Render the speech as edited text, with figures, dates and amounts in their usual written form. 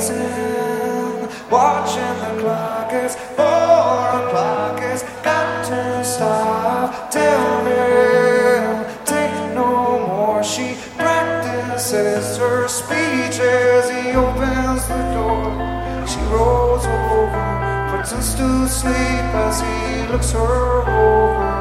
waiting, watching the clock. It's 4 o'clock. It's got to stop. Tell me, take no more. She practices her speech as he opens the door. She rolls over, pretends to sleep as he looks her over.